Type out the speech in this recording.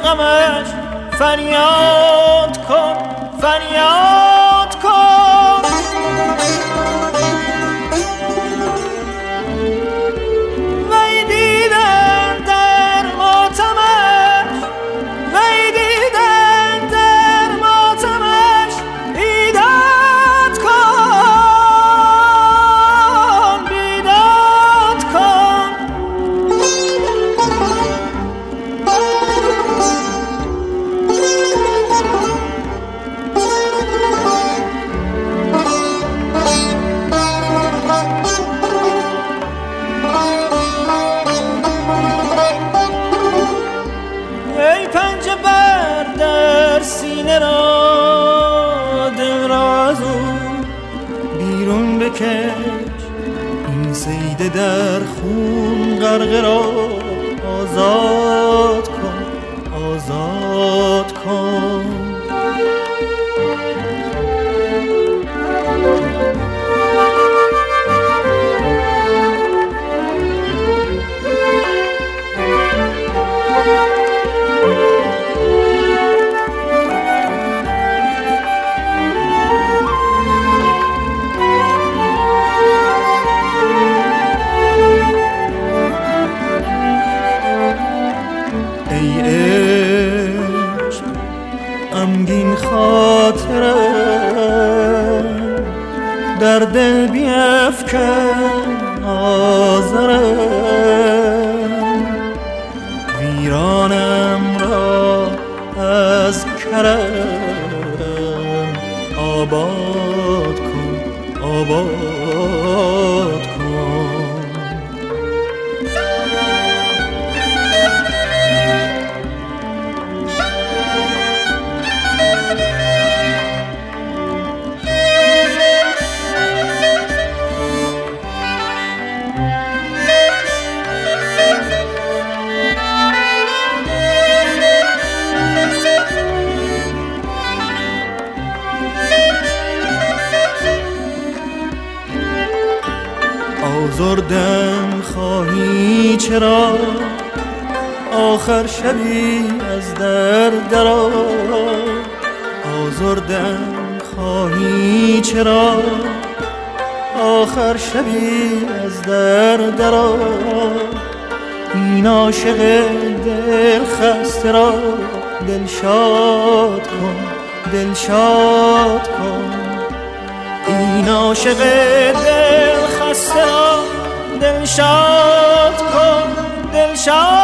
غمش فریاد کن فریاد کن. وی دیدن در ماتمش وی دیدن در ماتمش بیداد کن بیداد کن. ای پنجه بر در سینه را دل را از او بیرون بکش. این صید در خون غرقه را آزاد کن آزاد کن. غمگین خاطرم در دل بیفکن آزرم. ویرانم را از کرم آباد کن آباد کن. آزردم خواهی چرا آخر شبی از در درآ. آزردم خواهی چرا آخر شبی از در درآ. این عاشق دل خسته را دلشاد کن دلشاد کن. این عاشق دل خسته را دلشاد کن دلشاد